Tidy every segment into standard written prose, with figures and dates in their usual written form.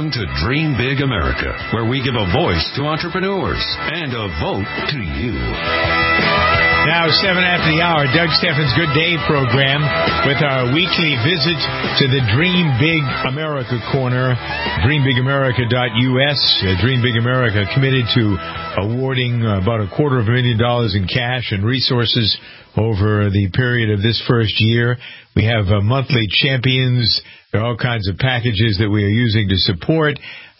listening to Dream Big America, where we give a voice to entrepreneurs and a vote to you. Now, 7 after the hour, Doug Steffens' Good Day program with our weekly visit to the Dream Big America corner, dreambigAmerica.us. Dream Big America committed to awarding about $250,000 in cash and resources over the period of this first year. We have monthly champions. There are all kinds of packages that we are using to support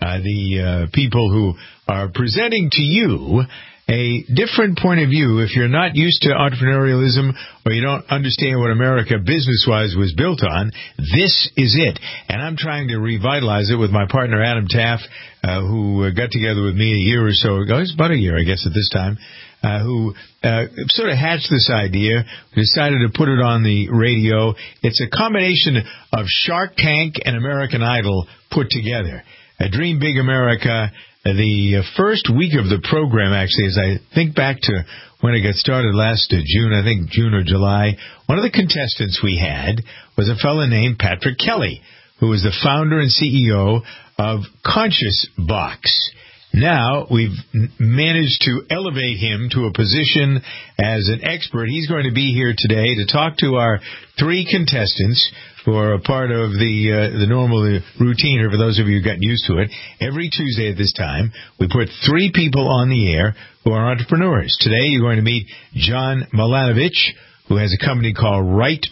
the people who are presenting to you a different point of view. If you're not used to entrepreneurialism or you don't understand what America business-wise was built on, this is it. And I'm trying to revitalize it with my partner Adam Taff, who got together with me a year or so ago. It's about a year, I guess, at this time. Who sort of hatched this idea, decided to put it on the radio. It's a combination of Shark Tank and American Idol put together. Dream Big America. The first week of the program, actually, as I think back to when it got started last June, I think June or July, one of the contestants we had was a fellow named Patrick Kelly, who was the founder and CEO of Conscious Box. Now, we've managed to elevate him to a position as an expert. He's going to be here today to talk to our three contestants who are a part of the normal routine here, for those of you who've gotten used to it. Every Tuesday at this time, we put three people on the air who are entrepreneurs. Today, you're going to meet John Milanovich, who has a company called Right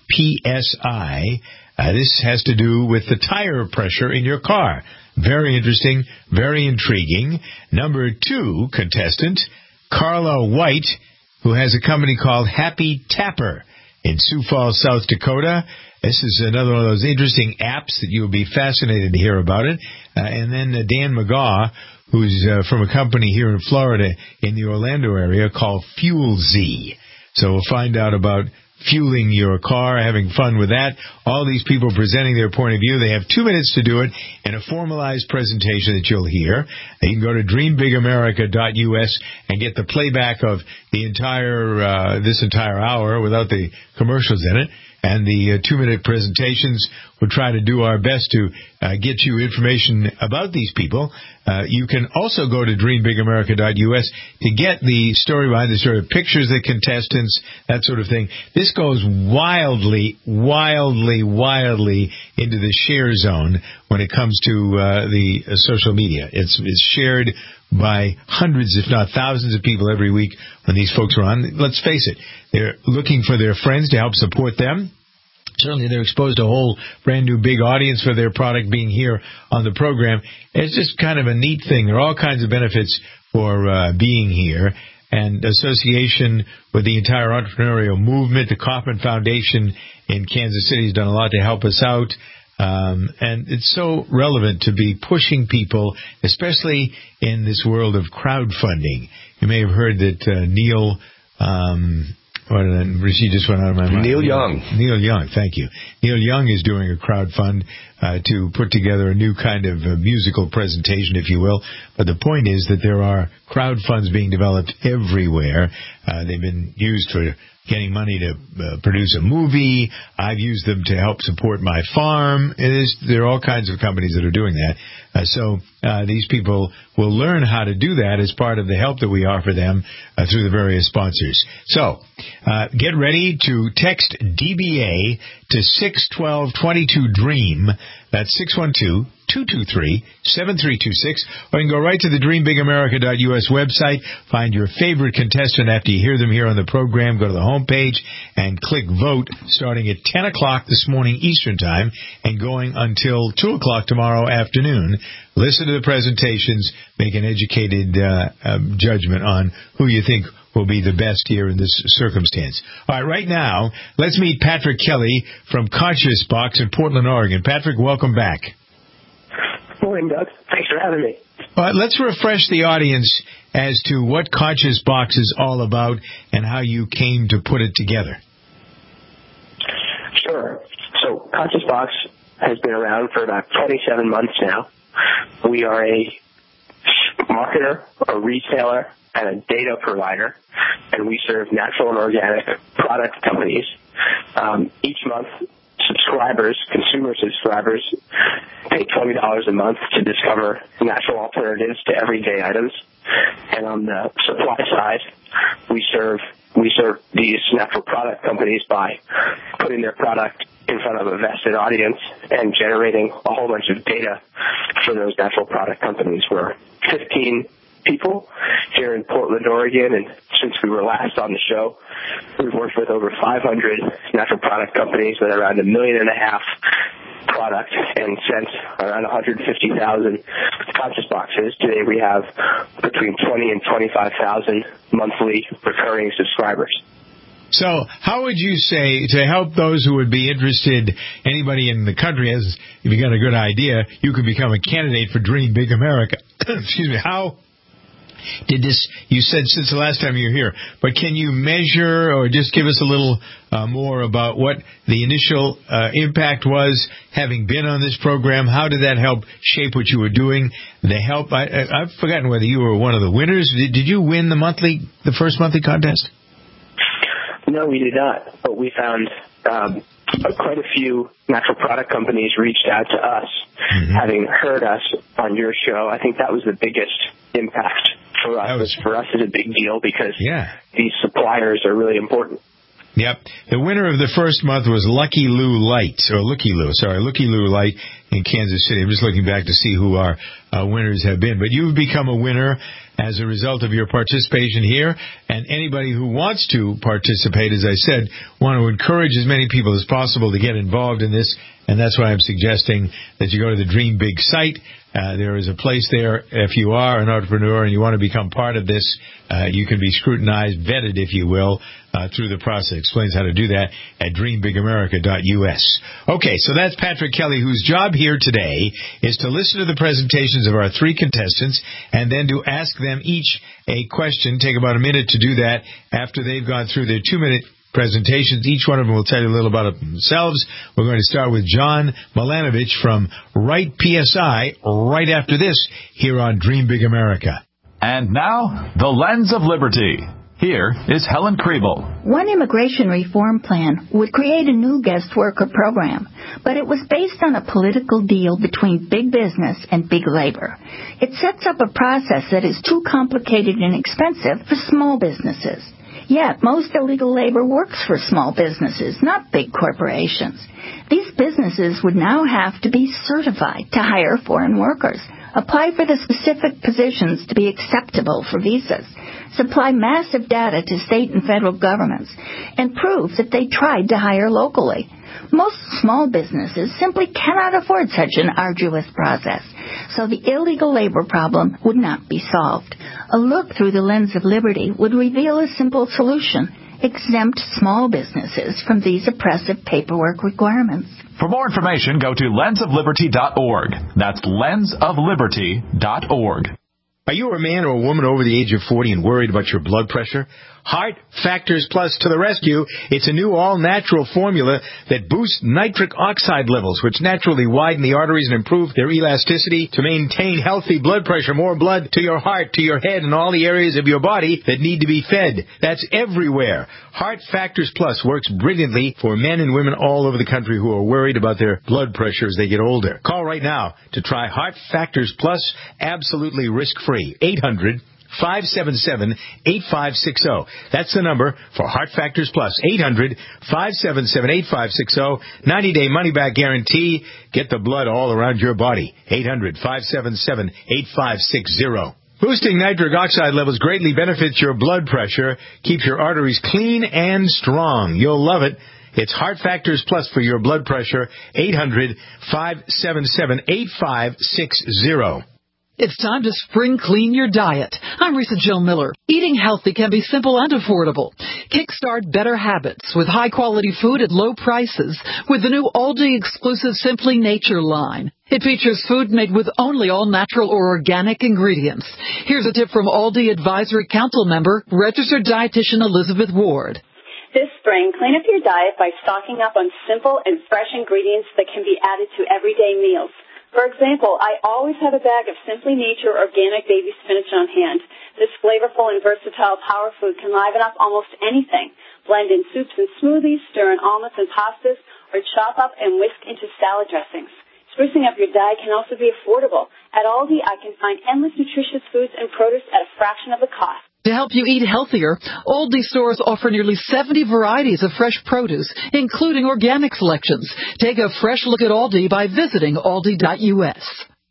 PSI. This has to do with the tire pressure in your car. Very interesting, very intriguing. Number 2 contestant, Carla White, who has a company called Happy Tapper in Sioux Falls, South Dakota. This is another one of those interesting apps that you'll be fascinated to hear about it. And then Dan McGaw, who's from a company here in Florida in the Orlando area called Fuel Z. So we'll find out about fueling your car, having fun with that. All these people presenting their point of view. They have 2 minutes to do it in a formalized presentation that you'll hear. You can go to dreambigAmerica.us and get the playback of the entire this entire hour without the commercials in it. And the 2-minute presentations, we'll try to do our best to get you information about these people. You can also go to dreambigAmerica.us to get the story behind the story, pictures of the contestants, that sort of thing. This goes wildly into the share zone when it comes to the social media. It's shared by hundreds, if not thousands of people every week when these folks are on. Let's face it, they're looking for their friends to help support them. Certainly they're exposed to a whole brand new big audience for their product being here on the program. It's just kind of a neat thing. There are all kinds of benefits for being here. And association with the entire entrepreneurial movement, the Kauffman Foundation in Kansas City has done a lot to help us out. And it's so relevant to be pushing people, especially in this world of crowdfunding. You may have heard that Neil, she just went out of my mind. Neil Young. Neil Young, thank you. Neil Young is doing a crowdfund to put together a new kind of musical presentation, if you will. But the point is that there are crowdfunds being developed everywhere. They've been used for getting money to produce a movie. I've used them to help support my farm. There are all kinds of companies that are doing that. So these people will learn how to do that as part of the help that we offer them through the various sponsors. So get ready to text DBA to 612-22-DREAM. That's 612-223-7326. Or you can go right to the dreambigAmerica.us website, find your favorite contestant after you hear them here on the program, go to the homepage, and click vote starting at 10 o'clock this morning Eastern Time and going until 2 o'clock tomorrow afternoon. Listen to the presentations, make an educated judgment on who you think will be the best here in this circumstance. All right now, let's meet Patrick Kelly from Conscious Box in Portland, Oregon. Patrick, welcome back. Morning, Doug. Thanks for having me. Let's refresh the audience as to what Conscious Box is all about and how you came to put it together. Sure. So Conscious Box has been around for about 27 months now. We are a marketer, a retailer, and a data provider, and we serve natural and organic product companies. Each month, consumer subscribers, pay $20 a month to discover natural alternatives to everyday items. And on the supply side, we serve these natural product companies by putting their product in front of a vested audience and generating a whole bunch of data for those natural product companies. We're 15 people here in Portland, Oregon, and since we were last on the show, we've worked with over 500 natural product companies with around 1.5 million product and sent around 150,000 conscious boxes. Today we have between 20 and 25,000 monthly recurring subscribers. So how would you say, to help those who would be interested, anybody in the country, if you got a good idea, you could become a candidate for Dream Big America. Excuse me, how did this, you said since the last time you were here, but can you measure or just give us a little more about what the initial impact was having been on this program? How did that help shape what you were doing? I've forgotten whether you were one of the winners. Did you win the first monthly contest? No, we did not, but we found quite a few natural product companies reached out to us, having heard us on your show. I think that was the biggest impact for us. For us, it's a big deal because these suppliers are really important. Yep. The winner of the first month was Lucky Lou Light in Kansas City. I'm just looking back to see who our winners have been. But you've become a winner as a result of your participation here. And anybody who wants to participate, as I said, want to encourage as many people as possible to get involved in this. And that's why I'm suggesting that you go to the Dream Big site. There is a place there. If you are an entrepreneur and you want to become part of this, you can be scrutinized, vetted, if you will, through the process. Explains how to do that at dreambigamerica.us. Okay, so that's Patrick Kelly, whose job here today is to listen to the presentations of our three contestants and then to ask them each a question. Take about a minute to do that after they've gone through their 2-minute presentations. Each one of them will tell you a little about themselves. We're going to start with John Milanovich from Right PSI right after this here on Dream Big America. And now, the Lens of Liberty. Here is Helen Kriebel. One immigration reform plan would create a new guest worker program, but it was based on a political deal between big business and big labor. It sets up a process that is too complicated and expensive for small businesses. Yet, most illegal labor works for small businesses, not big corporations. These businesses would now have to be certified to hire foreign workers, apply for the specific positions to be acceptable for visas, supply massive data to state and federal governments, and prove that they tried to hire locally. Most small businesses simply cannot afford such an arduous process, so the illegal labor problem would not be solved. A look through the Lens of Liberty would reveal a simple solution: exempt small businesses from these oppressive paperwork requirements. For more information, go to lensofliberty.org. That's lensofliberty.org. Are you a man or a woman over the age of 40 and worried about your blood pressure? Heart Factors Plus to the rescue. It's a new all-natural formula that boosts nitric oxide levels, which naturally widen the arteries and improve their elasticity to maintain healthy blood pressure, more blood to your heart, to your head, and all the areas of your body that need to be fed. That's everywhere. Heart Factors Plus works brilliantly for men and women all over the country who are worried about their blood pressure as they get older. Call right now to try Heart Factors Plus absolutely risk-free. 800-577-8560. That's the number for Heart Factors Plus. 800-577-8560. 90-day money-back guarantee. Get the blood all around your body. 800-577-8560. Boosting nitric oxide levels greatly benefits your blood pressure, keeps your arteries clean and strong. You'll love it. It's Heart Factors Plus for your blood pressure. 800-577-8560. It's time to spring clean your diet. I'm Risa Jill Miller. Eating healthy can be simple and affordable. Kickstart better habits with high-quality food at low prices with the new Aldi exclusive Simply Nature line. It features food made with only all-natural or organic ingredients. Here's a tip from Aldi Advisory Council member, registered dietitian Elizabeth Ward. This spring, clean up your diet by stocking up on simple and fresh ingredients that can be added to everyday meals. For example, I always have a bag of Simply Nature organic baby spinach on hand. This flavorful and versatile power food can liven up almost anything. Blend in soups and smoothies, stir in omelets and pastas, or chop up and whisk into salad dressings. Sprucing up your diet can also be affordable. At Aldi, I can find endless nutritious foods and produce at a fraction of the cost. To help you eat healthier, Aldi stores offer nearly 70 varieties of fresh produce, including organic selections. Take a fresh look at Aldi by visiting aldi.us.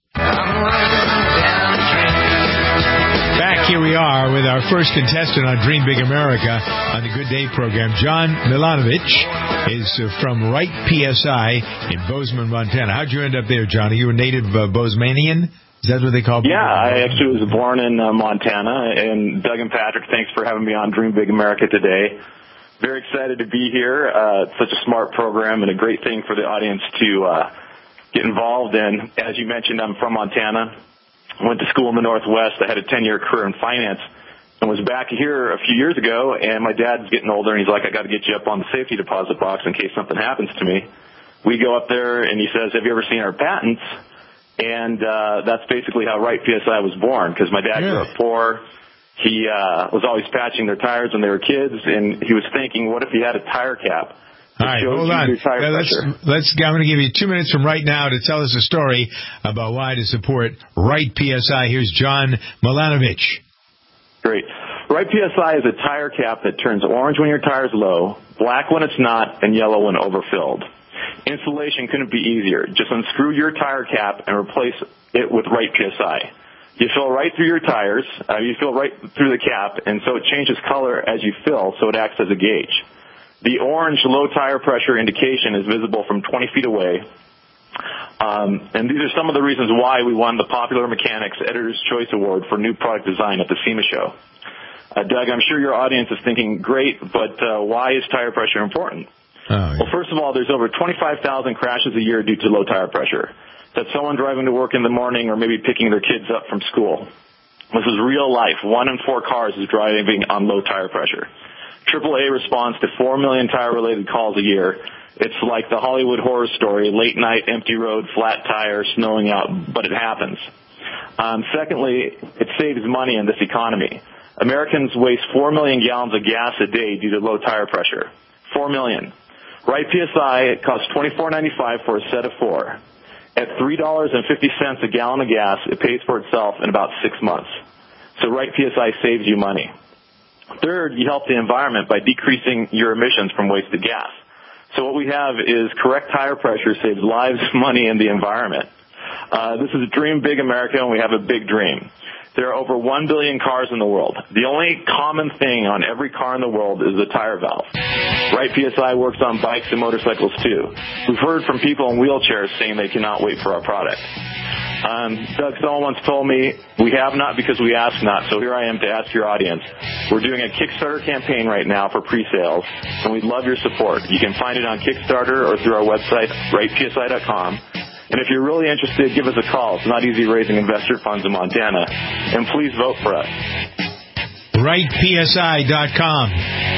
Back here we are with our first contestant on Dream Big America on the Good Day program. John Milanovich is from Wright PSI in Bozeman, Montana. How'd you end up there, John? Are you a native Bosemanian? Is that what they call people? Yeah, I actually was born in Montana. And Doug and Patrick, thanks for having me on Dream Big America today. Very excited to be here. It's such a smart program and a great thing for the audience to get involved in. As you mentioned, I'm from Montana. Went to school in the Northwest. I had a 10-year career in finance and was back here a few years ago, and my dad's getting older, and he's like, I got to get you up on the safety deposit box in case something happens to me. We go up there, and he says, have you ever seen our patents? And that's basically how Wright PSI was born, because my dad grew up poor. He was always patching their tires when they were kids, and he was thinking, what if he had a tire cap? All right, hold on. I'm going to give you 2 minutes from right now to tell us a story about why to support Wright PSI. Here's John Milanovich. Great. Wright PSI is a tire cap that turns orange when your tire's low, black when it's not, and yellow when overfilled. Installation couldn't be easier. Just unscrew your tire cap and replace it with Wright PSI. You fill right through your tires, you fill right through the cap, and so it changes color as you fill, so it acts as a gauge. The orange low tire pressure indication is visible from 20 feet away. And these are some of the reasons why we won the Popular Mechanics Editor's Choice Award for New Product Design at the SEMA show. Doug, I'm sure your audience is thinking, great, but why is tire pressure important? Well, first of all, there's over 25,000 crashes a year due to low tire pressure. That's someone driving to work in the morning or maybe picking their kids up from school. This is real life. 1 in 4 cars is driving on low tire pressure. AAA responds to 4 million tire-related calls a year. It's like the Hollywood horror story, late night, empty road, flat tire, snowing out, but it happens. Secondly, it saves money in this economy. Americans waste 4 million gallons of gas a day due to low tire pressure. 4 million. Wright PSI, it costs $24.95 for a set of 4. At $3.50 a gallon of gas, it pays for itself in about 6 months. So Wright PSI saves you money. Third, you help the environment by decreasing your emissions from wasted gas. So what we have is correct tire pressure saves lives, money, and the environment. This is Dream Big America, and we have a big dream. There are over 1 billion cars in the world. The only common thing on every car in the world is the tire valve. Wright PSI works on bikes and motorcycles, too. We've heard from people in wheelchairs saying they cannot wait for our product. Doug, someone once told me, we have not because we ask not, so here I am to ask your audience. We're doing a Kickstarter campaign right now for pre-sales, and we'd love your support. You can find it on Kickstarter or through our website, WrightPSI.com. And if you're really interested, give us a call. It's not easy raising investor funds in Montana. And please vote for us. WrightPSI.com.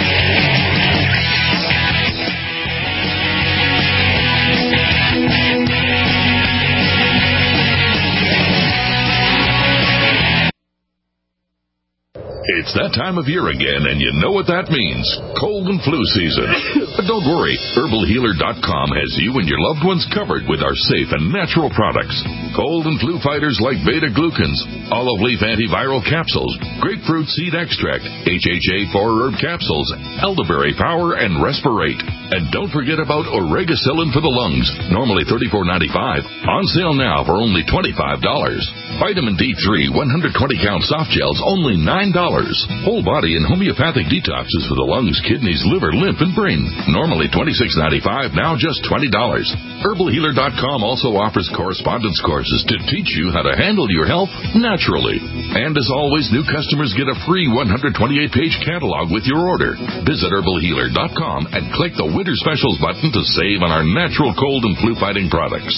It's that time of year again, and you know what that means. Cold and flu season. But don't worry. HerbalHealer.com has you and your loved ones covered with our safe and natural products. Cold and flu fighters like beta-glucans, olive leaf antiviral capsules, grapefruit seed extract, HHA 4-herb capsules, elderberry power, and Respirate. And don't forget about Oregacillin for the lungs, normally $34.95. On sale now for only $25. Vitamin D3 120-count soft gels, only $9. Whole body and homeopathic detoxes for the lungs, kidneys, liver, lymph, and brain. Normally $26.95, now just $20. HerbalHealer.com also offers correspondence courses to teach you how to handle your health naturally. And as always, new customers get a free 128-page catalog with your order. Visit HerbalHealer.com and click the Winter Specials button to save on our natural cold and flu-fighting products.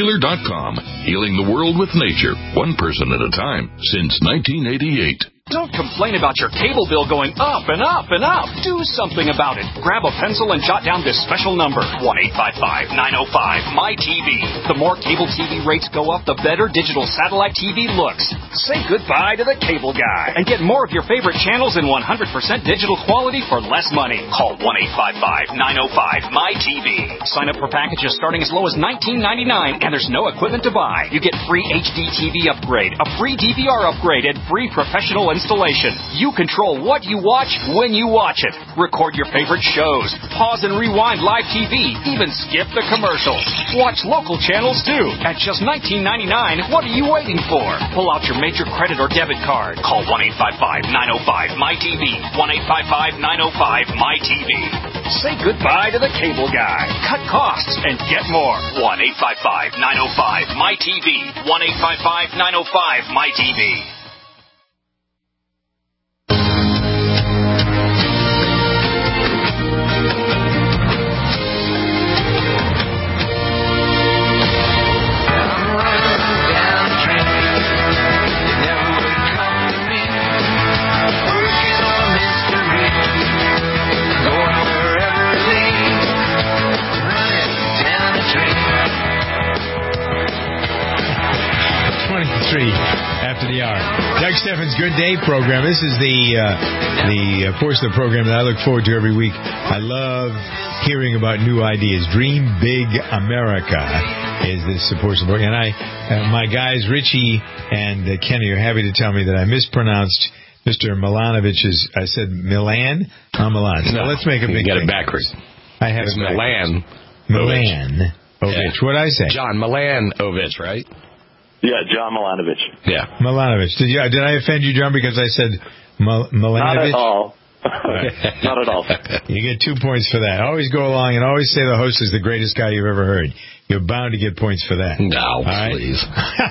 HerbalHealer.com, healing the world with nature, one person at a time, since 1988. Don't complain about your cable bill going up and up and up. Do something about it. Grab a pencil and jot down this special number, 1-855-905-MY-TV. The more cable TV rates go up, the better digital satellite TV looks. Say goodbye to the cable guy and get more of your favorite channels in 100% digital quality for less money. Call 1-855-905-MY-TV. Sign up for packages starting as low as $19.99, and there's no equipment to buy. You get free HD TV upgrade, a free DVR upgrade, and free professional installation. You control what you watch when you watch it. Record your favorite shows. Pause and rewind live TV. Even skip the commercials. Watch local channels too. At just $19.99, what are you waiting for? Pull out your major credit or debit card. Call 1-855-905-MY-TV. 1-855-905-MY-TV. Say goodbye to the cable guy. Cut costs and get more. 1-855-905-MY-TV. 1-855-905-MY-TV. After the hour. Doug Steffens' Good Day program. This is the portion of the program that I look forward to every week. I love hearing about new ideas. Dream Big America is this portion of the program. And my guys, Richie and Kenny, are happy to tell me that I mispronounced Mr. Milanovich's. I said Milan? Not Milan. So let's make a big You got thing. it backwards. I have it's it backwards. Milanovich. Yeah. What'd I say? John Milanovich, right? Yeah, John Milanovich. Yeah. Milanovich. Did I offend you, John, because I said Milanovich? Not at all. Not at all. You get 2 points for that. Always go along and always say the host is the greatest guy you've ever heard. You're bound to get points for that. No, right? please.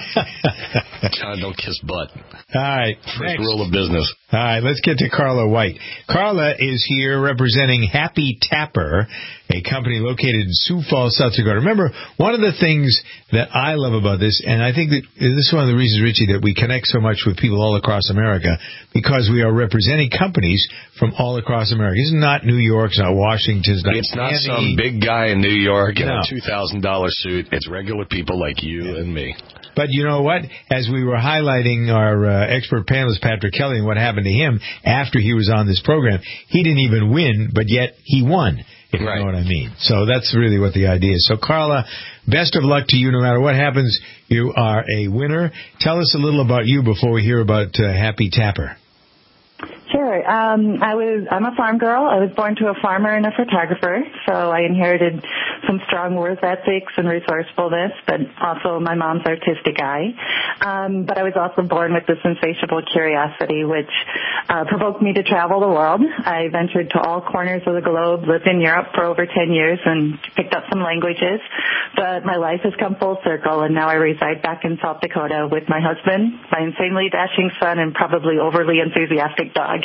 John, don't kiss butt. All right. First rule of business. All right, let's get to Carla White. Carla is here representing Happy Tapper, a company located in Sioux Falls, South Dakota. Remember, one of the things that I love about this, and I think that this is one of the reasons, Richie, that we connect so much with people all across America, because we are representing companies from all across America. It's not New York, it's not Washington, it's not It's not some big guy in New York in a $2,000 suit. It's regular people like you and me. But you know what? As we were highlighting our expert panelist, Patrick Kelly, and what happened to him after he was on this program, he didn't even win, but yet he won, if you know what I mean. So that's really what the idea is. So, Carla, best of luck to you no matter what happens. You are a winner. Tell us a little about you before we hear about Happy Tapper. Sure. I'm a farm girl. I was born to a farmer and a photographer, so I inherited some strong work ethics and resourcefulness, but also my mom's artistic eye. But I was also born with this insatiable curiosity, which provoked me to travel the world. I ventured to all corners of the globe, lived in Europe for over 10 years, and picked up some languages. But my life has come full circle, and now I reside back in South Dakota with my husband, my insanely dashing son, and probably overly enthusiastic dog.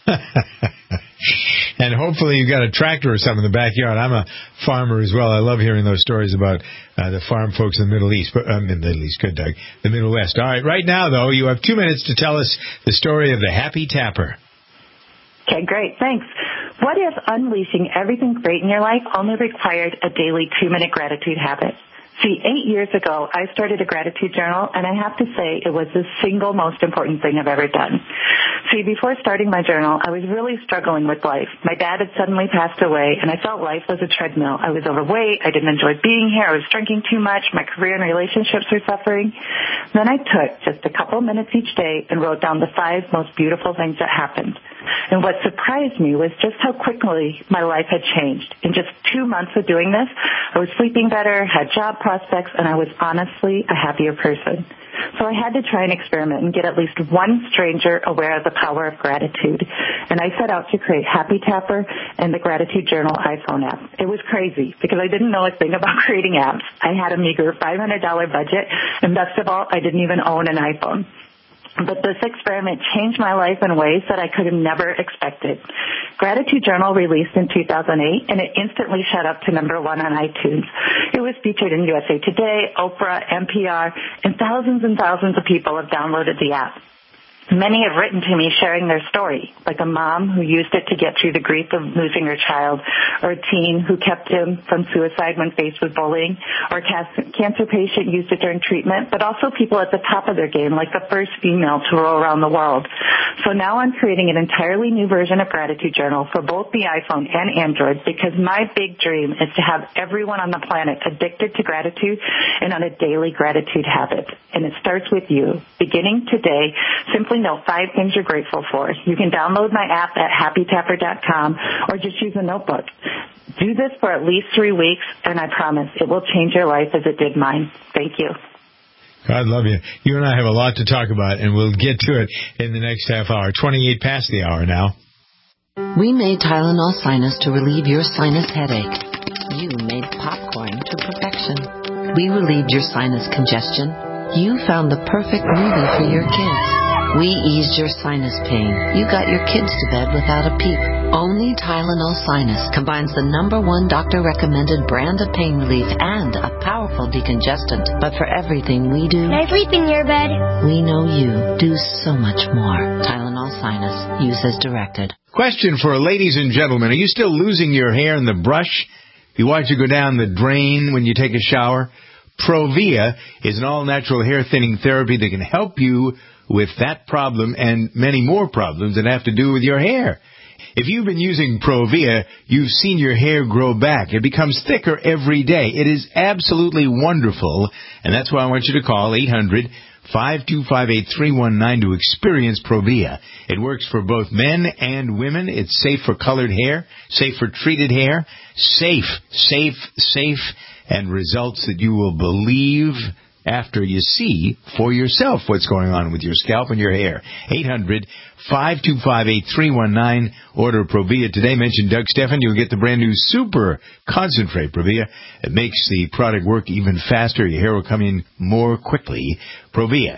And hopefully you got a tractor or something in the backyard. I'm a farmer as well. I love hearing those stories about the farm folks in the Middle East. The Middle East, good, Doug. The Middle West. All right, right now, though, you have 2 minutes to tell us the story of the Happy Tapper. Okay, great. Thanks. What if unleashing everything great in your life only required a daily 2-minute gratitude habit? See, 8 years ago, I started a gratitude journal, and I have to say it was the single most important thing I've ever done. See, before starting my journal, I was really struggling with life. My dad had suddenly passed away, and I felt life was a treadmill. I was overweight. I didn't enjoy being here. I was drinking too much. My career and relationships were suffering. Then I took just a couple minutes each day and wrote down the 5 most beautiful things that happened. And what surprised me was just how quickly my life had changed. In just 2 months of doing this, I was sleeping better, had job prospects, and I was honestly a happier person. So I had to try an experiment and get at least one stranger aware of the power of gratitude. And I set out to create Happy Tapper and the Gratitude Journal iPhone app. It was crazy because I didn't know a thing about creating apps. I had a meager $500 budget, and best of all, I didn't even own an iPhone. But this experiment changed my life in ways that I could have never expected. Gratitude Journal released in 2008, and it instantly shot up to #1 on iTunes. It was featured in USA Today, Oprah, NPR, and thousands of people have downloaded the app. Many have written to me sharing their story, like a mom who used it to get through the grief of losing her child, or a teen who kept him from suicide when faced with bullying, or a cancer patient used it during treatment, but also people at the top of their game, like the first female to roll around the world. So now I'm creating an entirely new version of Gratitude Journal for both the iPhone and Android, because my big dream is to have everyone on the planet addicted to gratitude and on a daily gratitude habit. And it starts with you. Beginning today, simply know 5 things you're grateful for. You can download my app at happytapper.com or just use a notebook. Do this for at least 3 weeks, and I promise it will change your life as it did mine. Thank you. God love you. You and I have a lot to talk about, and we'll get to it in the next half hour. 28 past the hour now. We made Tylenol Sinus to relieve your sinus headache. You made popcorn to perfection. We relieved your sinus congestion. You found the perfect movie for your kids. We eased your sinus pain. You got your kids to bed without a peep. Only Tylenol Sinus combines the #1 doctor-recommended brand of pain relief and a powerful decongestant. But for everything we do, can I sleep in your bed? We know you do so much more. Tylenol Sinus. Use as directed. Question for ladies and gentlemen. Are you still losing your hair in the brush? You watch it go down the drain when you take a shower? Provia is an all-natural hair thinning therapy that can help you with that problem and many more problems that have to do with your hair. If you've been using Provia, you've seen your hair grow back. It becomes thicker every day. It is absolutely wonderful, and that's why I want you to call 800-525-8319 to experience Provia. It works for both men and women. It's safe for colored hair, safe for treated hair, safe, and results that you will believe after you see for yourself what's going on with your scalp and your hair. 800-525-8319. Order Provia today. Mention Doug Stephan. You'll get the brand new Super Concentrate Provia. It makes the product work even faster. Your hair will come in more quickly. Provia.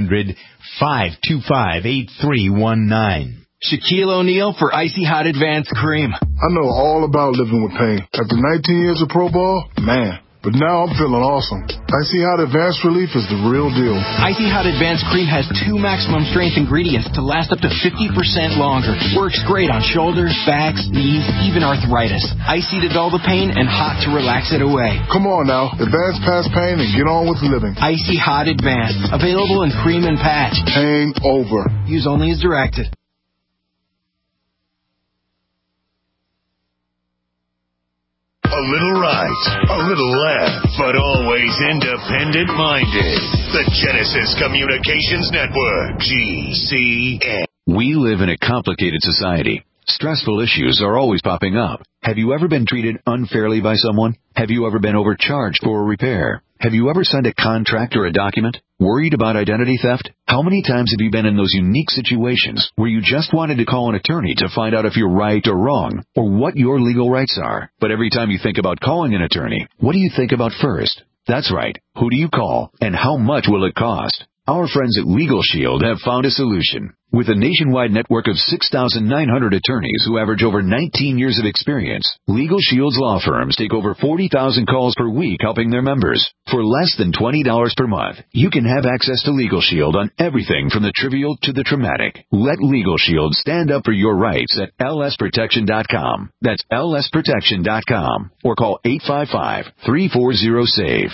800-525-8319. Shaquille O'Neal for Icy Hot Advanced Cream. I know all about living with pain. After 19 years of pro ball, man. But now I'm feeling awesome. Icy Hot Advanced Relief is the real deal. Icy Hot Advanced Cream has 2 maximum strength ingredients to last up to 50% longer. Works great on shoulders, backs, knees, even arthritis. Icy to dull the pain and hot to relax it away. Come on now. Advance past pain and get on with living. Icy Hot Advanced. Available in cream and patch. Pain over. Use only as directed. A little right, a little left, but always independent-minded. The Genesis Communications Network, GCN. We live in a complicated society. Stressful issues are always popping up. Have you ever been treated unfairly by someone? Have you ever been overcharged for a repair? Have you ever signed a contract or a document? Worried about identity theft? How many times have you been in those unique situations where you just wanted to call an attorney to find out if you're right or wrong, or what your legal rights are? But every time you think about calling an attorney, what do you think about first? That's right. Who do you call, and how much will it cost? Our friends at Legal Shield have found a solution. With a nationwide network of 6,900 attorneys who average over 19 years of experience, Legal Shield's law firms take over 40,000 calls per week helping their members. For less than $20 per month, you can have access to Legal Shield on everything from the trivial to the traumatic. Let Legal Shield stand up for your rights at lsprotection.com. That's lsprotection.com. Or call 855-340-SAVE.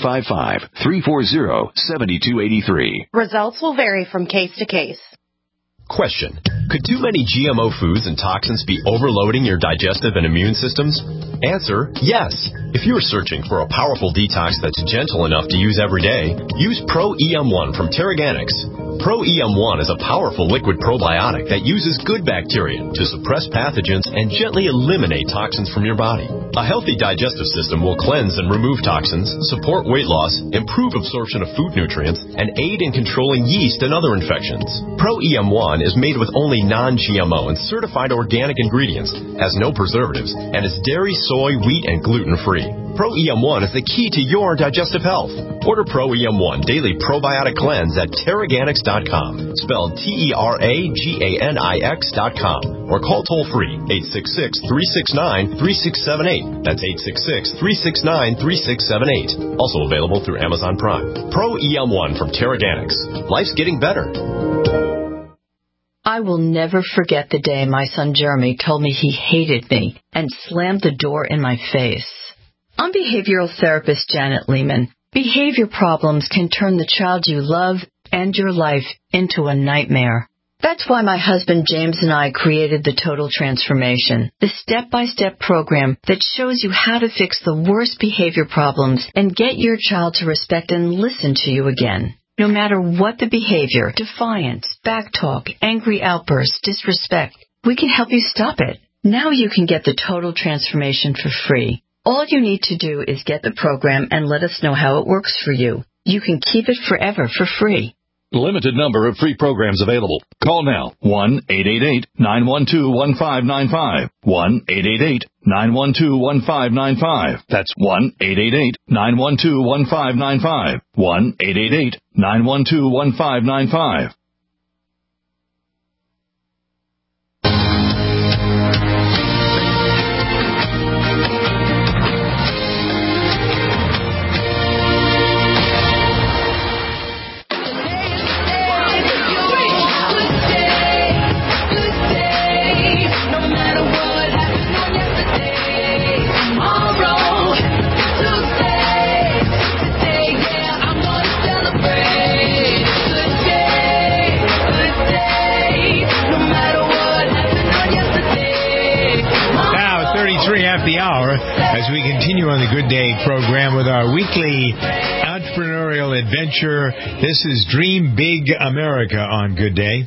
855-340-7283. Results will vary from case to case. Question. Could too many GMO foods and toxins be overloading your digestive and immune systems? Answer, yes. If you're searching for a powerful detox that's gentle enough to use every day, use Pro-EM1 from Terraganics. Pro-EM1 is a powerful liquid probiotic that uses good bacteria to suppress pathogens and gently eliminate toxins from your body. A healthy digestive system will cleanse and remove toxins, support weight loss, improve absorption of food nutrients, and aid in controlling yeast and other infections. Pro-EM1 is made with only non-GMO and certified organic ingredients, has no preservatives, and is dairy, soy, wheat, and gluten-free. Pro-EM1 is the key to your digestive health. Order Pro-EM1 Daily Probiotic Cleanse at Terraganics.com, spelled Terraganix.com, or call toll-free 866-369-3678. That's 866-369-3678. Also available through Amazon Prime. Pro-EM1 from Terraganics. Life's getting better. I will never forget the day my son Jeremy told me he hated me and slammed the door in my face. I'm behavioral therapist Janet Lehman. Behavior problems can turn the child you love and your life into a nightmare. That's why my husband James and I created the Total Transformation, the step-by-step program that shows you how to fix the worst behavior problems and get your child to respect and listen to you again. No matter what the behavior, defiance, backtalk, angry outbursts, disrespect, we can help you stop it. Now you can get the Total Transformation for free. All you need to do is get the program and let us know how it works for you. You can keep it forever for free. Limited number of free programs available. Call now. 1-888-912-1595. 1-888-912-1595. That's 1-888-912-1595. 1-888-912-1595. The hour as we continue on the Good Day program with our weekly entrepreneurial adventure. This is Dream Big America on Good Day.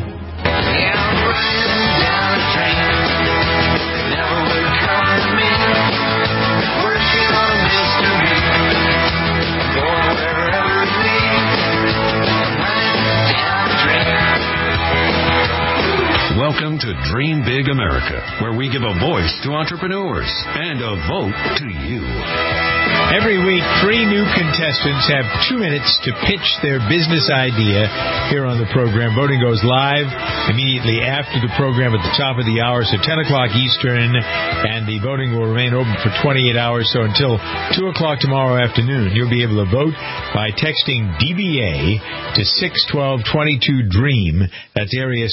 Welcome to Dream Big America, where we give a voice to entrepreneurs and a vote to you. Every week, 3 new contestants have 2 minutes to pitch their business idea here on the program. Voting goes live immediately after the program at the top of the hour, so 10 o'clock Eastern, and the voting will remain open for 28 hours, so until 2 o'clock tomorrow afternoon. You'll be able to vote by texting DBA to 612-22-DREAM. That's area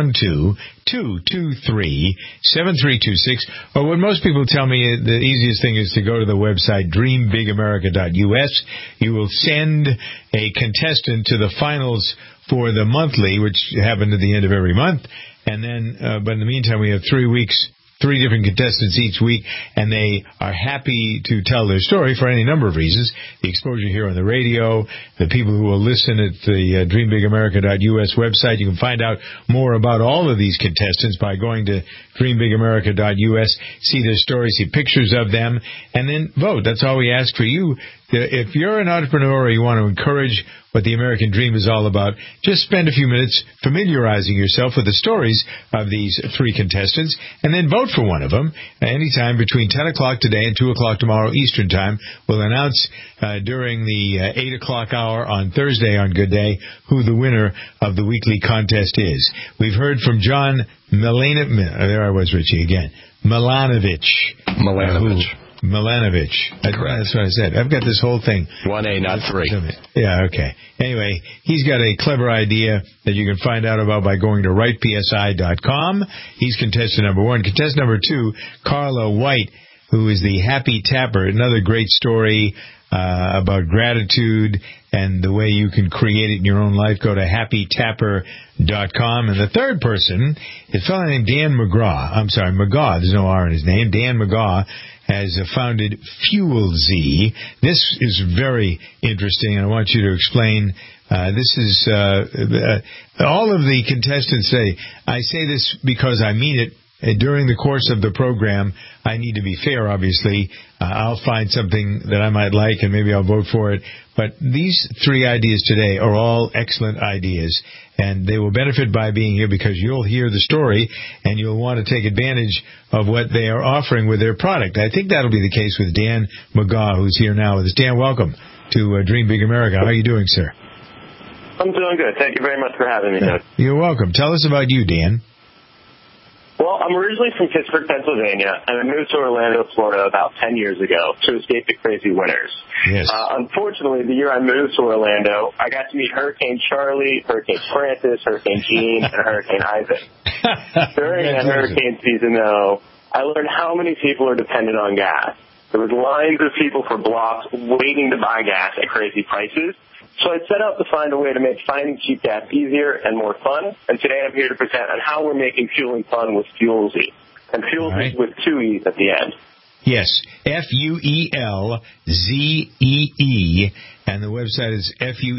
612-223-7326. Or what most people tell me, the easiest thing is to go to the website dreambigamerica.us. You will send a contestant to the finals for the monthly, which happen at the end of every month. And then, but in the meantime, we have 3 weeks, 3 different contestants each week, and they are happy to tell their story for any number of reasons. The exposure here on the radio, the people who will listen at the dreambigamerica.us website. You can find out more about all of these contestants by going to dreambigamerica.us, see their stories, see pictures of them, and then vote. That's all we ask for you. If you're an entrepreneur or you want to encourage what the American dream is all about, just spend a few minutes familiarizing yourself with the stories of these 3 contestants, and then vote for one of them anytime between 10 o'clock today and 2 o'clock tomorrow Eastern Time. We'll announce during the 8 o'clock hour on Thursday on Good Day who the winner of the weekly contest is. We've heard from John there I was, Richie, again. Milanovich. Milanovich. That's what I said. I've got this whole thing. 1A, not 3. Yeah, okay. Anyway, he's got a clever idea that you can find out about by going to writepsi.com. He's contestant number 1. Contestant number 2, Carla White, who is the Happy Tapper. Another great story about gratitude and the way you can create it in your own life. Go to happytapper.com. And the third person is a fellow named Dan McGraw. I'm sorry, McGaw. There's no R in his name. Dan McGaw has founded Fuel Z. This is very interesting, and I want you to explain. This is all of the contestants say, I say this because I mean it. During the course of the program, I need to be fair, obviously. I'll find something that I might like, and maybe I'll vote for it. But these 3 ideas today are all excellent ideas, and they will benefit by being here because you'll hear the story, and you'll want to take advantage of what they are offering with their product. I think that'll be the case with Dan McGaw, who's here now with us. Dan, welcome to Dream Big America. How are you doing, sir? I'm doing good. Thank you very much for having me, Doug. You're welcome. Tell us about you, Dan. Well, I'm originally from Pittsburgh, Pennsylvania, and I moved to Orlando, Florida about 10 years ago to escape the crazy winters. Yes. Unfortunately, the year I moved to Orlando, I got to meet Hurricane Charlie, Hurricane Francis, Hurricane Jean, and Hurricane Isaac. During that hurricane season, though, I learned how many people are dependent on gas. There was lines of people for blocks waiting to buy gas at crazy prices. So I set out to find a way to make finding cheap gas easier and more fun. And today I'm here to present on how we're making fueling fun with Fuelzy. And Fuelzy is with 2 E's at the end. Yes, Fuelzee, and the website is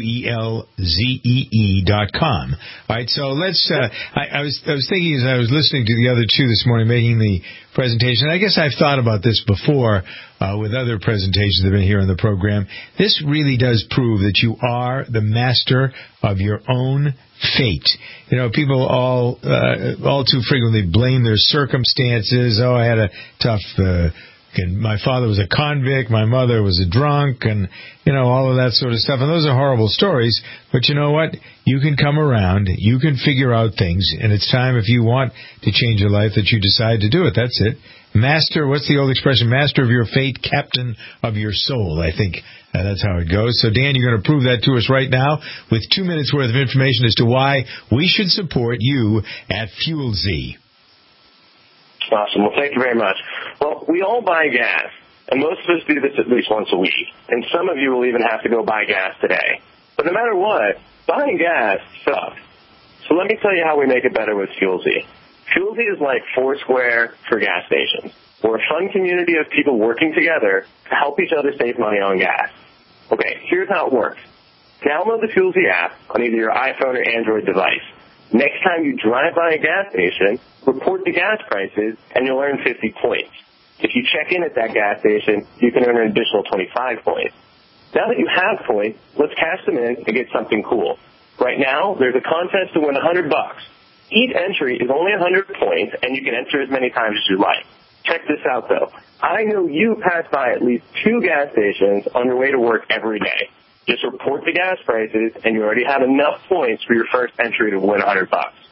fuelzee.com. All right, so let's. I was thinking as I was listening to the other two this morning making the presentation. I guess I've thought about this before with other presentations that have been here on the program. This really does prove that you are the master of your own fate. You know, people all too frequently blame their circumstances. Oh, I had a tough. And my father was a convict, my mother was a drunk, and, you know, all of that sort of stuff. And those are horrible stories. But you know what? You can come around. You can figure out things. And it's time, if you want to change your life, that you decide to do it. That's it. Master, what's the old expression? Master of your fate, captain of your soul. I think that's how it goes. So, Dan, you're going to prove that to us right now with 2 minutes worth of information as to why we should support you at Fuelzy. Awesome. Well, thank you very much. Well, we all buy gas, and most of us do this at least once a week. And some of you will even have to go buy gas today. But no matter what, buying gas sucks. So let me tell you how we make it better with Fuelzy. Fuelzy is like Foursquare for gas stations. We're a fun community of people working together to help each other save money on gas. Okay, here's how it works. Download the Fuelzy app on either your iPhone or Android device. Next time you drive by a gas station, report the gas prices, and you'll earn 50 points. If you check in at that gas station, you can earn an additional 25 points. Now that you have points, let's cash them in and get something cool. Right now, there's a contest to win $100. Each entry is only 100 points, and you can enter as many times as you like. Check this out, though. I know you pass by at least 2 gas stations on your way to work every day. Just report the gas prices, and you already have enough points for your first entry to win $100.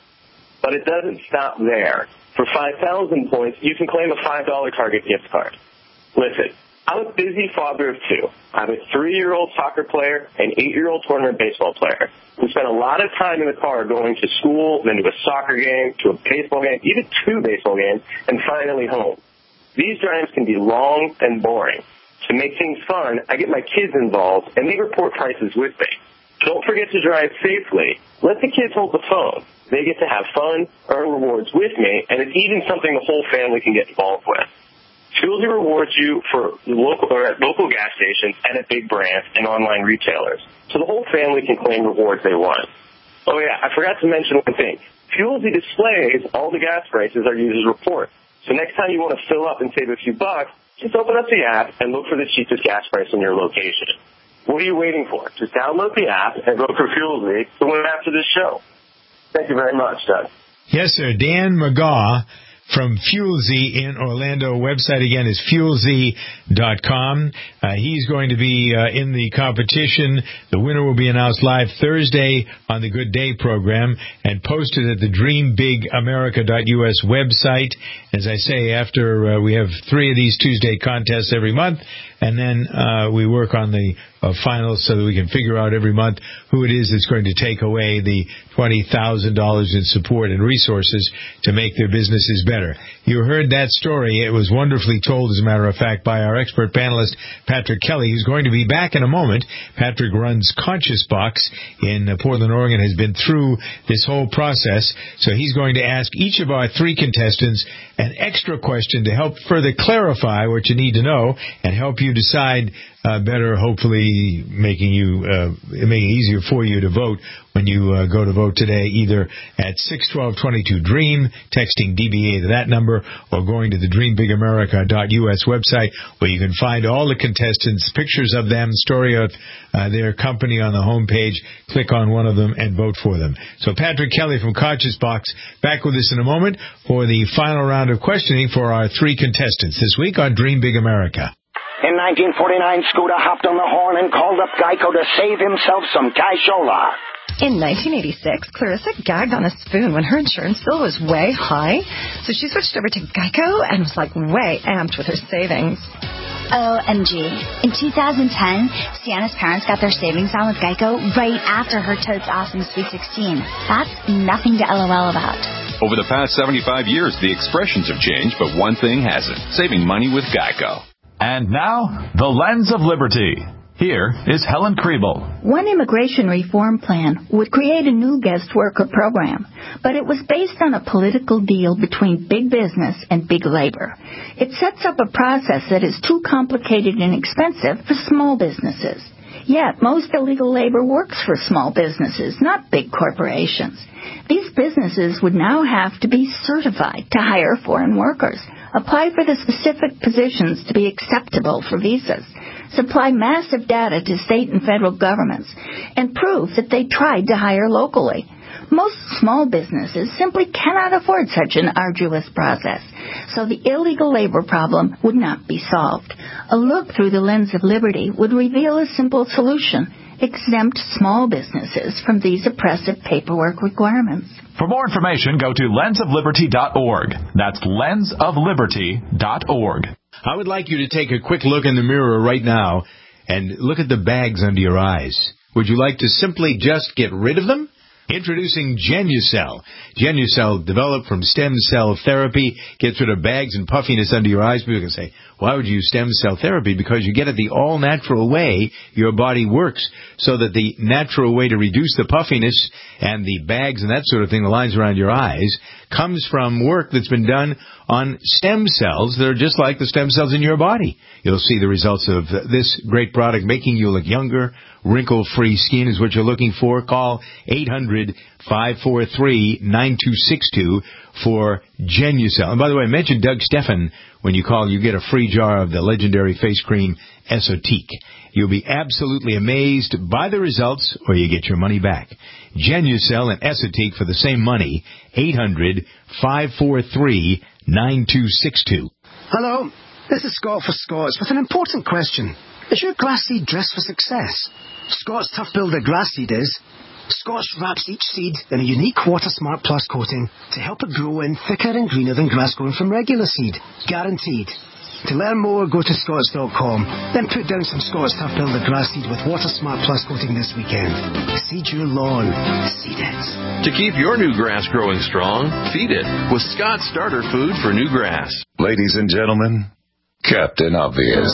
But it doesn't stop there. For 5,000 points, you can claim a $5 Target gift card. Listen, I'm a busy father of 2. I'm a 3-year-old soccer player and 8-year-old tournament baseball player. We spend a lot of time in the car going to school, then to a soccer game, to a baseball game, even 2 baseball games, and finally home. These drives can be long and boring. To make things fun, I get my kids involved, and they report prices with me. Don't forget to drive safely. Let the kids hold the phone. They get to have fun, earn rewards with me, and it's even something the whole family can get involved with. Fuelzy rewards you for at local gas stations and at big brands and online retailers, so the whole family can claim rewards they want. Oh, yeah, I forgot to mention one thing. Fuelzy displays all the gas prices our users report. So next time you want to fill up and save a few bucks, just open up the app and look for the cheapest gas price in your location. What are you waiting for? Just download the app and vote for Fuelzy to win after this show. Thank you very much, Doug. Yes, sir. Dan McGaw from Fuelzy in Orlando. Website again is fuelzee.com. He's going to be in the competition. The winner will be announced live Thursday on the Good Day program and posted at the dreambigAmerica.us website. As I say, after we have 3 of these Tuesday contests every month, and then we work on the finals so that we can figure out every month who it is that's going to take away the $20,000 in support and resources to make their businesses better. You heard that story. It was wonderfully told, as a matter of fact, by our expert panelist, Patrick Kelly, who's going to be back in a moment. Patrick runs Conscious Box in Portland, Oregon, has been through this whole process. So he's going to ask each of our 3 contestants an extra question to help further clarify what you need to know and help you decide better, hopefully making it easier for you to vote when you go to vote today, either at 612-22-DREAM, texting DBA to that number, or going to the dreambigAmerica.us website, where you can find all the contestants, pictures of them, story of their company on the homepage. Click on one of them and vote for them. So Patrick Kelly from Conscious Box back with us in a moment for the final round of questioning for our 3 contestants this week on Dream Big America. In 1949, Scooter hopped on the horn and called up Geico to save himself some cashola. In 1986, Clarissa gagged on a spoon when her insurance bill was way high, so she switched over to Geico and was like way amped with her savings. OMG. In 2010, Sienna's parents got their savings on with Geico right after her Totes Awesome Sweet 16. That's nothing to LOL about. Over the past 75 years, the expressions have changed, but one thing hasn't. Saving money with Geico. And now, the Lens of Liberty. Here is Helen Kriebel. One immigration reform plan would create a new guest worker program, but it was based on a political deal between big business and big labor. It sets up a process that is too complicated and expensive for small businesses. Yet, most illegal labor works for small businesses, not big corporations. These businesses would now have to be certified to hire foreign workers, apply for the specific positions to be acceptable for visas, supply massive data to state and federal governments, and prove that they tried to hire locally. Most small businesses simply cannot afford such an arduous process, so the illegal labor problem would not be solved. A look through the Lens of Liberty would reveal a simple solution: exempt small businesses from these oppressive paperwork requirements. For more information, go to lensofliberty.org. That's lensofliberty.org. I would like you to take a quick look in the mirror right now and look at the bags under your eyes. Would you like to simply just get rid of them? Introducing Genucel. Genucel, developed from stem cell therapy, gets rid of bags and puffiness under your eyes. People can say, why would you use stem cell therapy? Because you get it the all-natural way your body works, so that the natural way to reduce the puffiness and the bags and that sort of thing, the lines around your eyes, comes from work that's been done on stem cells that are just like the stem cells in your body. You'll see the results of this great product making you look younger. Wrinkle-free skin is what you're looking for. Call 800-543-9262 for Genucel. And by the way, mention Doug Steffen when you call. You get a free jar of the legendary face cream Esotique. You'll be absolutely amazed by the results, or you get your money back. Genucel and Esotique for the same money. 800-543-9262. Hello, this is Scott for Scots with an important question. Is your grass seed dressed for success? Scott's Tough Builder grass seed is. Scotch wraps each seed in a unique Water Smart Plus coating to help it grow in thicker and greener than grass grown from regular seed. Guaranteed. To learn more, go to Scotts.com. Then put down some Scotts Tough Builder grass seed with Water Smart Plus coating this weekend. Seed your lawn. Seed it. To keep your new grass growing strong, feed it with Scott's starter food for new grass. Ladies and gentlemen, Captain Obvious.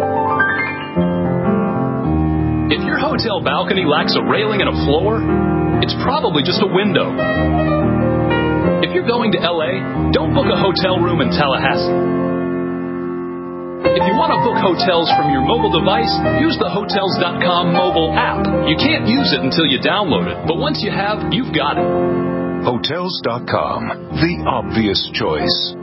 If your hotel balcony lacks a railing and a floor, it's probably just a window. If you're going to LA, don't book a hotel room in Tallahassee. If you want to book hotels from your mobile device, use the Hotels.com mobile app. You can't use it until you download it, but once you have, you've got it. Hotels.com, the obvious choice.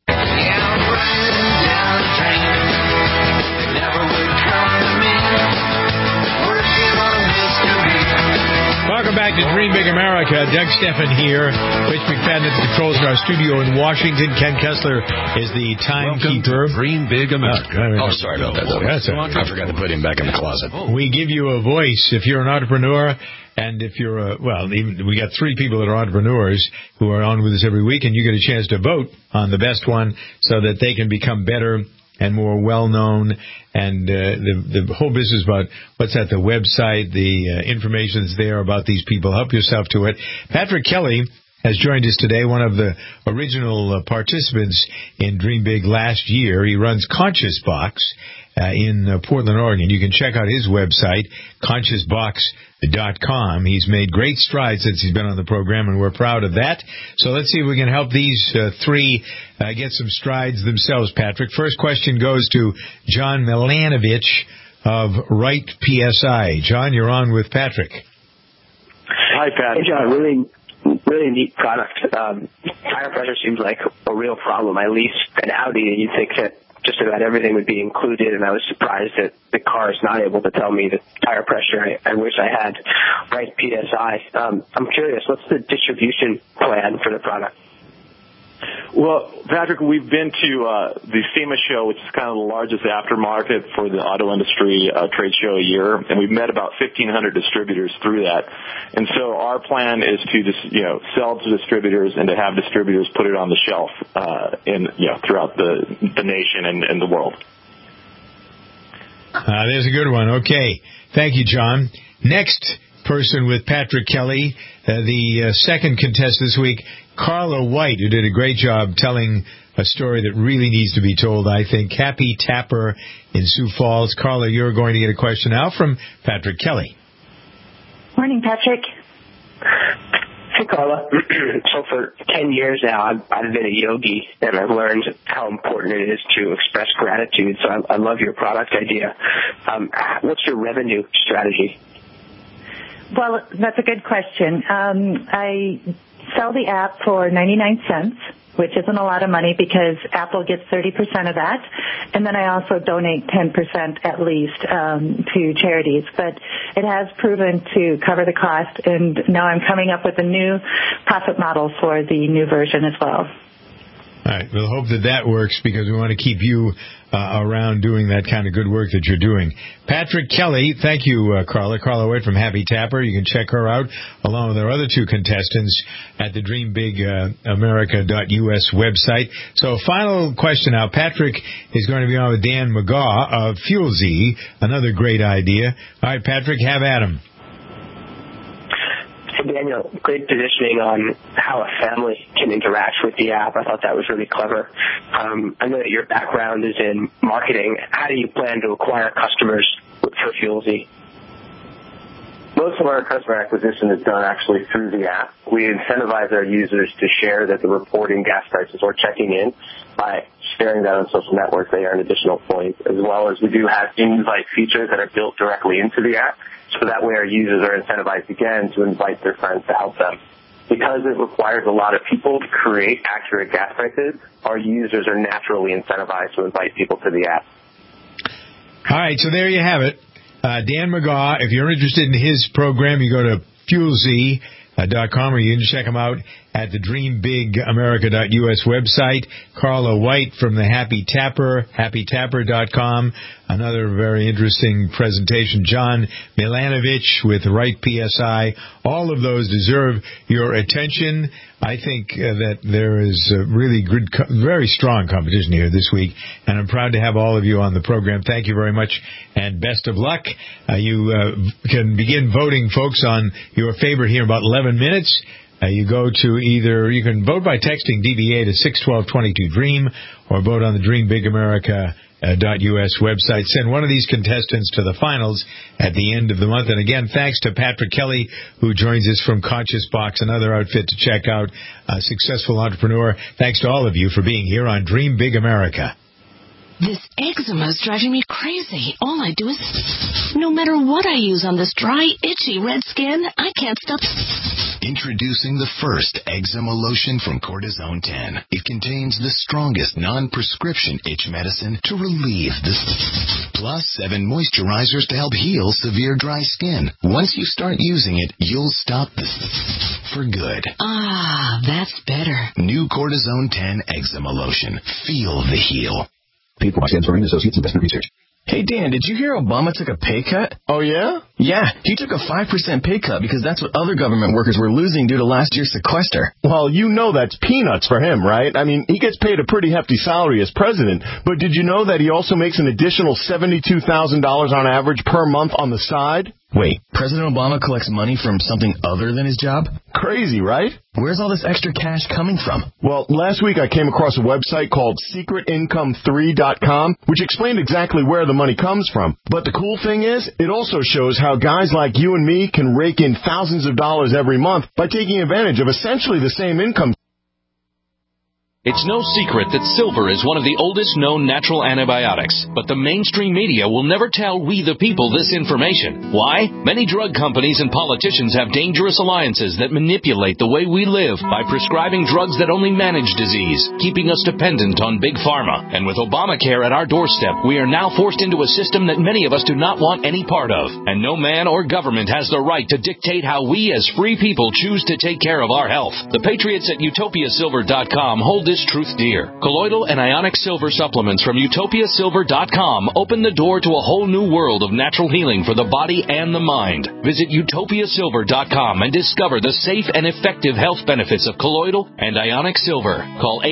Welcome back to Dream Big America. Doug Steffen here. Rich McFadden at the controls in our studio in Washington. Ken Kessler is the timekeeper. Dream Big America. Sorry about that. I forgot to put him back in the closet. We give you a voice if you're an entrepreneur, and if you're we got 3 people that are entrepreneurs who are on with us every week, and you get a chance to vote on the best one so that they can become better and more well-known, and the whole business about what's at the website, the information's there about these people. Help yourself to it. Patrick Kelly has joined us today, one of the original participants in Dream Big last year. He runs Conscious Box in Portland, Oregon. You can check out his website, consciousbox.com. He's made great strides since he's been on the program, and we're proud of that. So let's see if we can help these 3 get some strides themselves, Patrick. First question goes to John Milanovich of Right PSI. John, you're on with Patrick. Hi, Pat. Hey, John. Really neat product. Tire pressure seems like a real problem. I leased an Audi, and you'd think that just about everything would be included, and I was surprised that the car is not able to tell me the tire pressure. I wish I had Right PSI. I'm curious, what's the distribution plan for the product? Well, Patrick, we've been to the SEMA show, which is kind of the largest aftermarket for the auto industry trade show a year, and we've met about 1,500 distributors through that. And so our plan is to just, sell to distributors and to have distributors put it on the shelf throughout the nation and the world. There's a good one. Okay. Thank you, John. Next person with Patrick Kelly, the second contestant this week, Carla White, who did a great job telling a story that really needs to be told, I think. Happy Tapper in Sioux Falls. Carla, you're going to get a question now from Patrick Kelly. Morning, Patrick. Hey, Carla. So for 10 years now, I've been a yogi, and I've learned how important it is to express gratitude. So I love your product idea. What's your revenue strategy? Well, that's a good question. I sell the app for 99 cents, which isn't a lot of money because Apple gets 30% of that. And then I also donate 10% at least to charities. But it has proven to cover the cost, and now I'm coming up with a new profit model for the new version as well. All right. We'll hope that works because we want to keep you around doing that kind of good work that you're doing. Patrick Kelly, thank you, Carla. Carla White from Happy Tapper. You can check her out along with our other two contestants at the DreamBigAmerica.us website. So final question now. Patrick is going to be on with Dan McGaw of FuelZ, another great idea. All right, Patrick, have at him. Daniel, great positioning on how a family can interact with the app. I thought that was really clever. I know that your background is in marketing. How do you plan to acquire customers for FuelZ? Most of our customer acquisition is done actually through the app. We incentivize our users to share that they're reporting gas prices or checking in. By sharing that on social networks, they earn additional points, as well as we do have invite features that are built directly into the app. So that way our users are incentivized again to invite their friends to help them. Because it requires a lot of people to create accurate gas prices, our users are naturally incentivized to invite people to the app. All right, so there you have it. Dan McGaw, if you're interested in his program, you go to FuelZ.com, or you can check him out at the DreamBigAmerica.us website. Carla White from the Happy Tapper, HappyTapper.com. Another very interesting presentation. John Milanovich with Right PSI. All of those deserve your attention. I think that there is a really good, very strong competition here this week, and I'm proud to have all of you on the program. Thank you very much, and best of luck. You can begin voting, folks, on your favorite here in about 11 minutes. You can vote by texting DBA to 61222-DREAM, or vote on the DreamBigAmerica.us website. Send one of these contestants to the finals at the end of the month. And again, thanks to Patrick Kelly, who joins us from Conscious Box, another outfit to check out, a successful entrepreneur. Thanks to all of you for being here on Dream Big America. This eczema is driving me crazy. All I do is, no matter what I use on this dry, itchy, red skin, I can't stop. Introducing the first eczema lotion from Cortisone 10. It contains the strongest non-prescription itch medicine to relieve this, plus 7 moisturizers to help heal severe dry skin. Once you start using it, you'll stop this for good. Ah, that's better. New Cortisone 10 eczema lotion. Feel the heal. Paid for by Sandsbury Associates Investment Research. Hey, Dan, did you hear Obama took a pay cut? Oh, yeah? Yeah, he took a 5% pay cut because that's what other government workers were losing due to last year's sequester. Well, you know that's peanuts for him, right? I mean, he gets paid a pretty hefty salary as president, but did you know that he also makes an additional $72,000 on average per month on the side? Wait, President Obama collects money from something other than his job? Crazy, right? Where's all this extra cash coming from? Well, last week I came across a website called SecretIncome3.com, which explained exactly where the money comes from. But the cool thing is, it also shows how guys like you and me can rake in thousands of dollars every month by taking advantage of essentially the same income. It's no secret that silver is one of the oldest known natural antibiotics, but the mainstream media will never tell we the people this information. Why? Many drug companies and politicians have dangerous alliances that manipulate the way we live by prescribing drugs that only manage disease, keeping us dependent on big pharma. And with Obamacare at our doorstep, we are now forced into a system that many of us do not want any part of. And no man or government has the right to dictate how we as free people choose to take care of our health. The patriots at utopiasilver.com hold this truth dear. Colloidal and ionic silver supplements from utopiasilver.com open the door to a whole new world of natural healing for the body and the mind. Visit utopiasilver.com and discover the safe and effective health benefits of colloidal and ionic silver. Call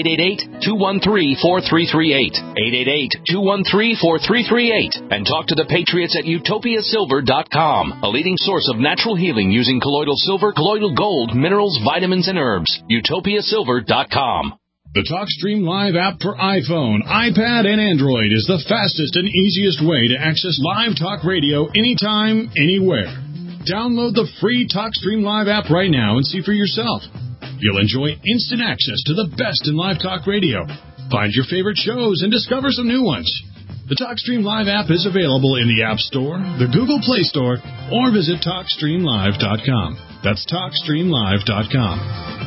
888-213-4338. 888-213-4338. And talk to the patriots at utopiasilver.com, a leading source of natural healing using colloidal silver, colloidal gold, minerals, vitamins, and herbs. utopiasilver.com. The TalkStream Live app for iPhone, iPad, and Android is the fastest and easiest way to access live talk radio anytime, anywhere. Download the free TalkStream Live app right now and see for yourself. You'll enjoy instant access to the best in live talk radio. Find your favorite shows and discover some new ones. The TalkStream Live app is available in the App Store, the Google Play Store, or visit TalkStreamLive.com. That's TalkStreamLive.com.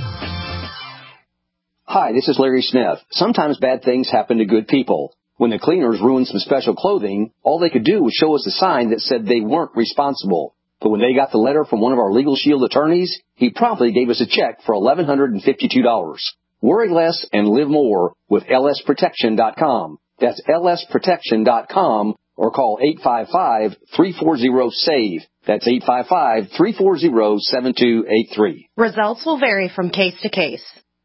Hi, this is Larry Smith. Sometimes bad things happen to good people. When the cleaners ruined some special clothing, all they could do was show us a sign that said they weren't responsible. But when they got the letter from one of our Legal Shield attorneys, he promptly gave us a check for $1,152. Worry less and live more with lsprotection.com. That's lsprotection.com, or call 855-340-SAVE. That's 855-340-7283. Results will vary from case to case.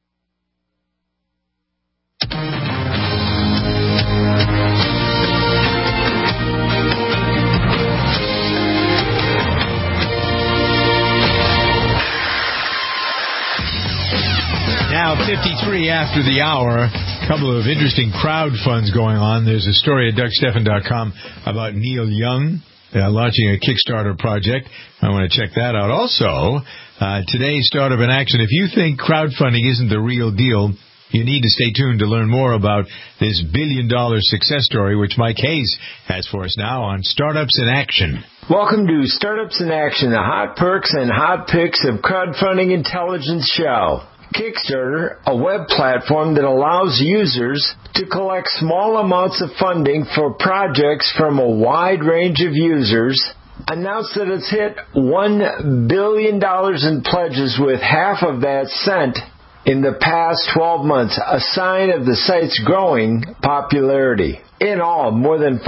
Now, 53 after the hour, a couple of interesting crowd funds going on. There's a story at DougSteffen.com about Neil Young launching a Kickstarter project. I want to check that out. Also, today's Startup in Action. If you think crowdfunding isn't the real deal, you need to stay tuned to learn more about this billion-dollar success story, which Mike Hayes has for us now on Startups in Action. Welcome to Startups in Action, the hot perks and hot picks of crowdfunding intelligence show. Kickstarter, a web platform that allows users to collect small amounts of funding for projects from a wide range of users, announced that it's hit $1 billion in pledges, with half of that sent in the past 12 months, a sign of the site's growing popularity. In all, more than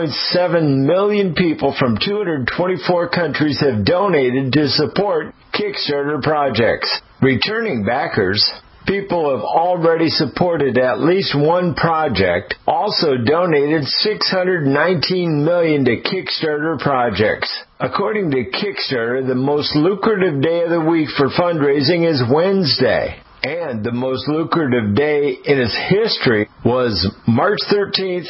5.7 million people from 224 countries have donated to support Kickstarter projects. Returning backers, people who have already supported at least one project, also donated $619 million to Kickstarter projects. According to Kickstarter, the most lucrative day of the week for fundraising is Wednesday. And the most lucrative day in its history was March 13th,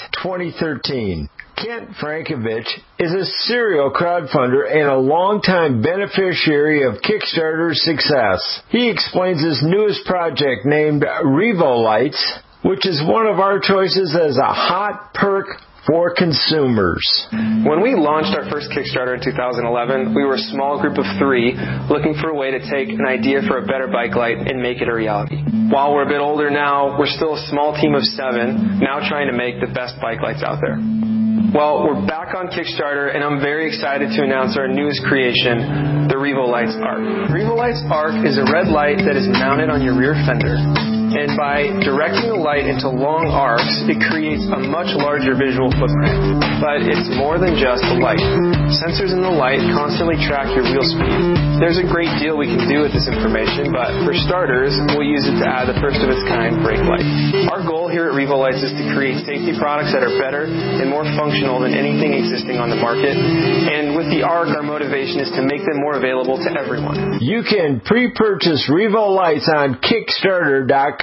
2013. Kent Frankovich is a serial crowdfunder and a longtime beneficiary of Kickstarter's success. He explains his newest project named Revo Lights, which is one of our choices as a hot perk for consumers. When we launched our first Kickstarter in 2011, we were a small group of 3 looking for a way to take an idea for a better bike light and make it a reality. While we're a bit older now, we're still a small team of 7, now trying to make the best bike lights out there. Well, we're back on Kickstarter, and I'm very excited to announce our newest creation, the Revo Lights Arc. Revo Lights Arc is a red light that is mounted on your rear fender. And by directing the light into long arcs, it creates a much larger visual footprint. But it's more than just a light. Sensors in the light constantly track your wheel speed. There's a great deal we can do with this information, but for starters, we'll use it to add the first-of-its-kind brake light. Our goal here at Revo Lights is to create safety products that are better and more functional than anything existing on the market. And with the ARC, our motivation is to make them more available to everyone. You can pre-purchase Revo Lights on Kickstarter.com.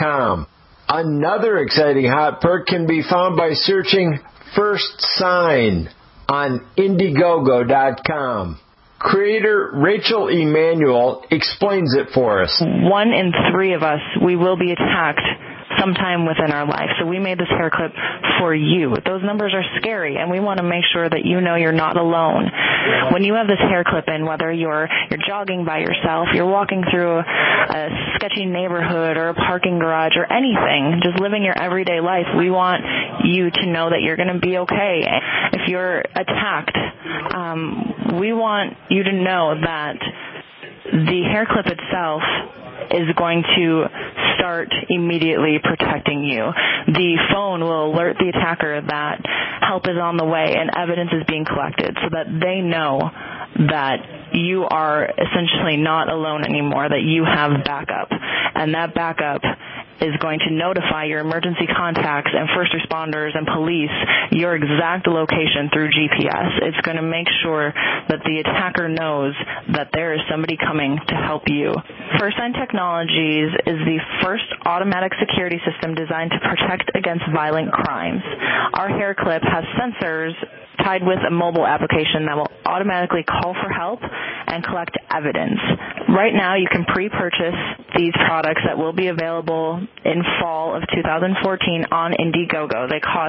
Another exciting hot perk can be found by searching First Sign on Indiegogo.com. Creator Rachel Emanuel explains it for us. 1 in 3 of us, we will be attacked sometime within our life. So we made this hair clip for you. Those numbers are scary, and we want to make sure that you know you're not alone. When you have this hair clip in, whether you're jogging by yourself, you're walking through a sketchy neighborhood or a parking garage or anything, just living your everyday life, we want you to know that you're going to be okay. If you're attacked, we want you to know that the hair clip itself is going to start immediately protecting you. The phone will alert the attacker that help is on the way and evidence is being collected so that they know that you are essentially not alone anymore, that you have backup. And that backup is going to notify your emergency contacts and first responders and police your exact location through GPS. It's going to make sure that the attacker knows that there is somebody coming to help you. First Sign Technologies is the first automatic security system designed to protect against violent crimes. Our hair clip has sensors tied with a mobile application that will automatically call for help and collect evidence. Right now, you can pre-purchase these products that will be available in fall of 2014 on Indiegogo. They cost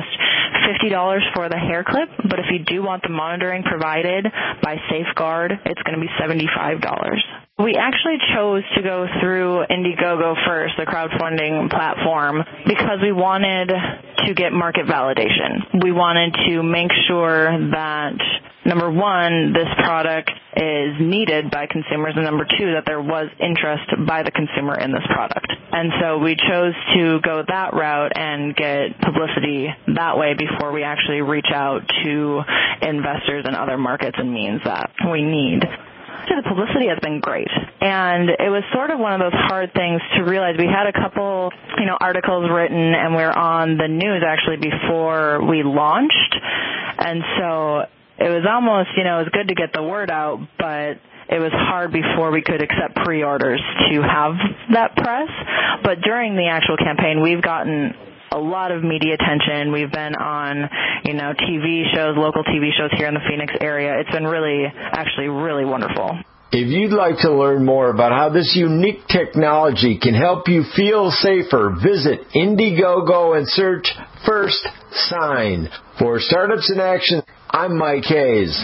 $50 for the hair clip, but if you do want the monitoring provided by Safeguard, it's going to be $75. We actually chose to go through Indiegogo first, the crowdfunding platform, because we wanted to get market validation. We wanted to make sure that, number one, this product is needed by consumers, and number two, that there was interest by the consumer in this product. And so we chose to go that route and get publicity that way before we actually reach out to investors and other markets and means that we need. The publicity has been great, and it was sort of one of those hard things to realize. We had a couple, articles written, and we were on the news actually before we launched, and so it was almost, it was good to get the word out, but it was hard before we could accept pre-orders to have that press. But during the actual campaign, we've gotten a lot of media attention. We've been on, TV shows, local TV shows here in the Phoenix area. It's been actually really wonderful. If you'd like to learn more about how this unique technology can help you feel safer, visit Indiegogo and search First Sign. For Startups in Action, I'm Mike Hayes.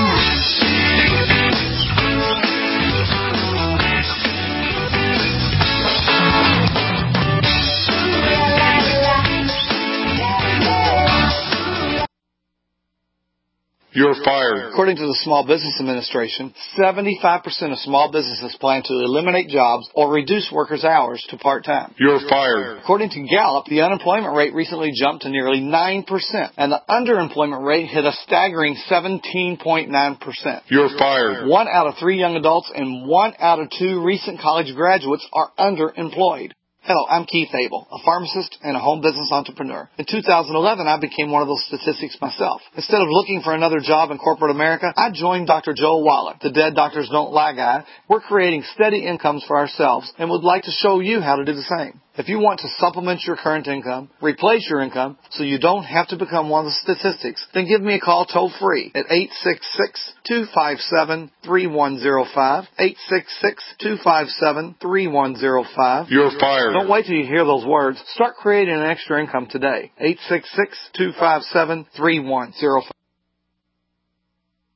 You're fired. According to the Small Business Administration, 75% of small businesses plan to eliminate jobs or reduce workers' hours to part-time. You're fired. According to Gallup, the unemployment rate recently jumped to nearly 9%, and the underemployment rate hit a staggering 17.9%. You're fired. 1 out of 3 young adults and 1 out of 2 recent college graduates are underemployed. Hello, I'm Keith Abel, a pharmacist and a home business entrepreneur. In 2011, I became one of those statistics myself. Instead of looking for another job in corporate America, I joined Dr. Joel Wallach, the Dead Doctors Don't Lie guy. We're creating steady incomes for ourselves and would like to show you how to do the same. If you want to supplement your current income, replace your income, so you don't have to become one of the statistics, then give me a call toll-free at 866-257-3105, 866-257-3105. You're fired. Don't wait till you hear those words. Start creating an extra income today. 866-257-3105.